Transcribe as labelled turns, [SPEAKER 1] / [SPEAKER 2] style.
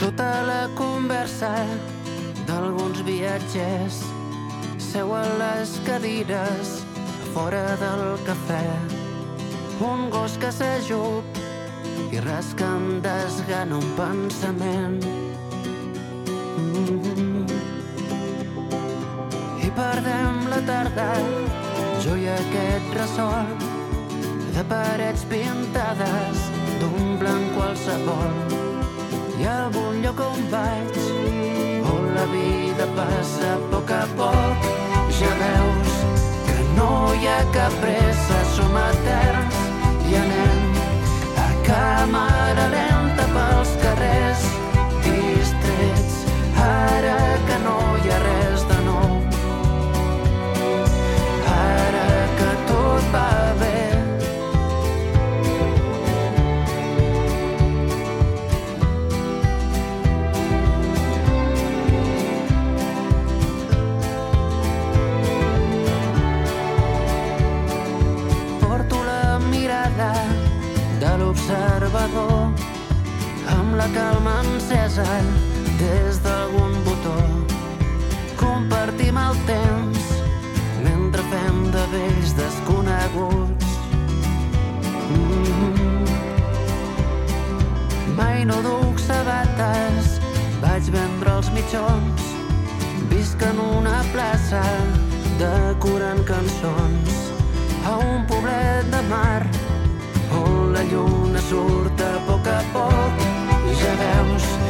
[SPEAKER 1] Sota la conversa d'alguns viatgers seu a les cadires fora del cafè. Un gos que s'ajup i rasca amb desgana un pensament. I perdem la tarda, jo i aquest ressol de parets pintades d'un blanc qualsevol. Hi ha algun lloc on vaig, on la vida passa a poc, ja veus que no hi ha cap pressa, som eterns i anem a càmera lenta pels carrers, distrets, ara que no hi ha res de nou, ara que tot va bé. De l'observador amb la calma encesa des d'algun botó. Compartim el temps mentre fem de vells desconeguts. Mai no duc sabates, vaig vendre els mitjons, visc en una plaça decorant cançons a un poblet de mar on la lluna surt a poc i ja veus